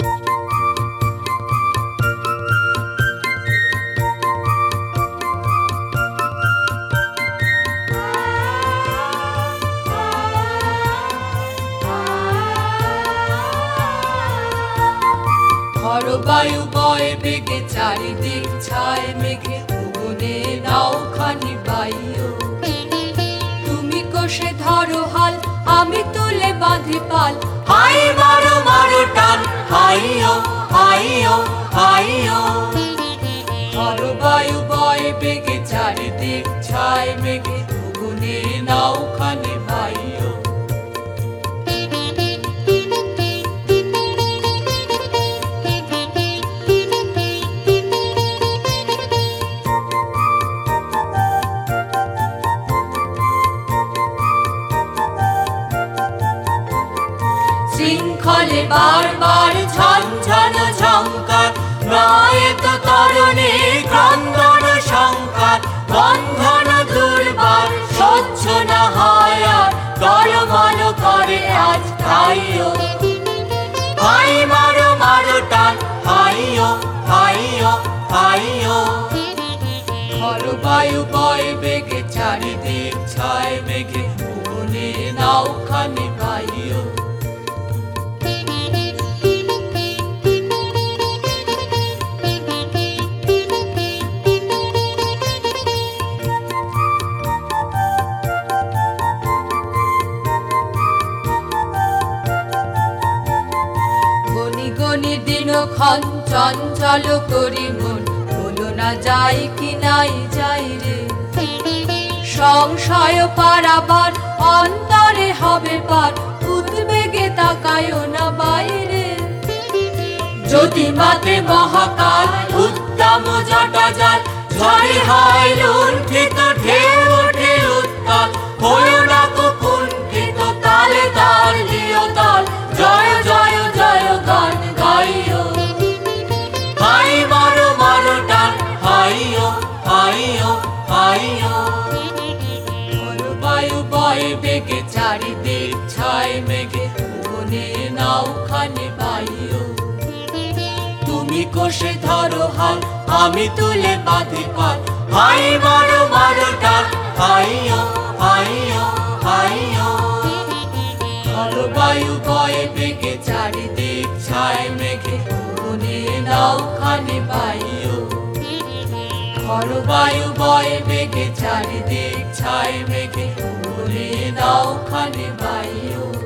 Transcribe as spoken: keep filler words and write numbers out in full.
বায়ু বয় বেগে চারিদিক ছায় মেঘে ভুবনে নাওখানি বাইও। তুমি কোষে ধরো হাল আমি তুলে বাঁধি পাল, হাই মারো মারো টান হাইও হাইও হাইও। ধরো বায়ু বয় বেগে চারিদিক ছায় মেঘে ভুবনে নাওখানি বাইও। শৃঙ্খলে বারবার ঝনঝন ঝঙ্কার, নয়ত তরণে ক্রন্দন সংকার। বন্ধন দুর্বার সহ্য না হয় আর, টলমল করে আজ তাইও। হাই মারো মারো টান হাইও হাইও হাইও। ধরো বায়ু বয় বেগে চারিদিক ছায় মেঘে ভুবনে নাওখানি বাইও। দিনক্ষণ চঞ্চল করি মন, বলো না যাই কি নাই যাই রে। সংশয় পারাবার অন্তরে হবে পার, উদ্বেগে তাকায়ও না বাইরে। যদি মাতে মহাকাল উত্তম জটাজাল, ঝড়ে হয় লুণ্ঠিত ঢেউ ওঠে উত্তাল। হলো না কুণ্ঠিত তালে তাল দিও তাল, জয় জয় জয় গান গাইও। হাই মারো মারো টান হাইও হাইও হাইও। ধরো বায়ু বয় বেগে চারিদিক ছায় মেঘে ভুবনে নাওখানি বাইও। তুমি কোষে ধরো হাল আমি তুলে বাঁধি পাল, হাই মারো মারো টান হাইও হাইও হাইও। ধরো বায়ু বয় বেগে চারিদিক ছায় মেঘে ভুবনে নাওখানি বাইও। ধরো বায়ু বয় বেগে চারিদিক ছায় মেঘে ভুবনে নাওখানি বাইও।